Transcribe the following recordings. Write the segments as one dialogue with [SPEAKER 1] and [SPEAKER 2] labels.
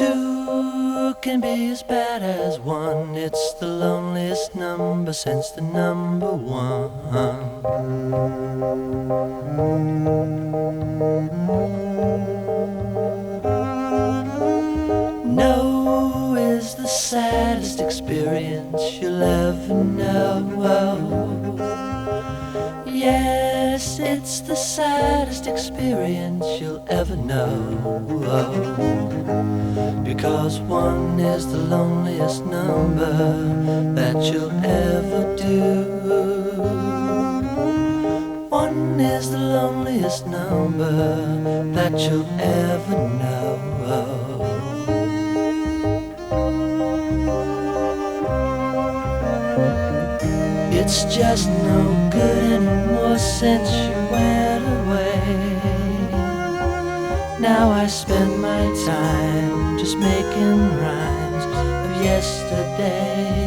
[SPEAKER 1] Two can be as bad as one. It's the loneliest number since the number one. No is the saddest experience you'll ever know. Yes, it's the saddest experience you'll ever know. Because one is the loneliest number that you'll ever do. One is the loneliest number that you'll ever know. It's just no good anymore since you went away. Now I spend my time just making rhymes of yesterday.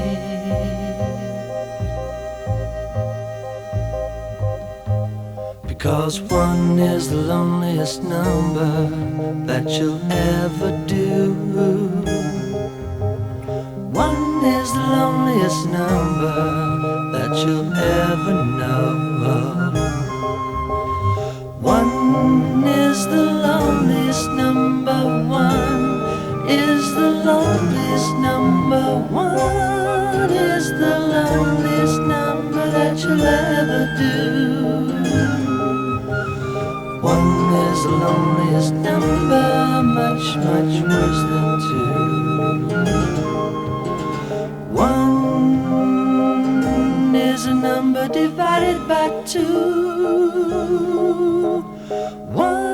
[SPEAKER 1] Because one is the loneliest number that you'll ever do. One is the loneliest number that you'll ever know. One is the loneliest number. One is the loneliest number. One is the loneliest number that you'll ever do. One is the loneliest number, much, much worse than two. One is a number divided by two. One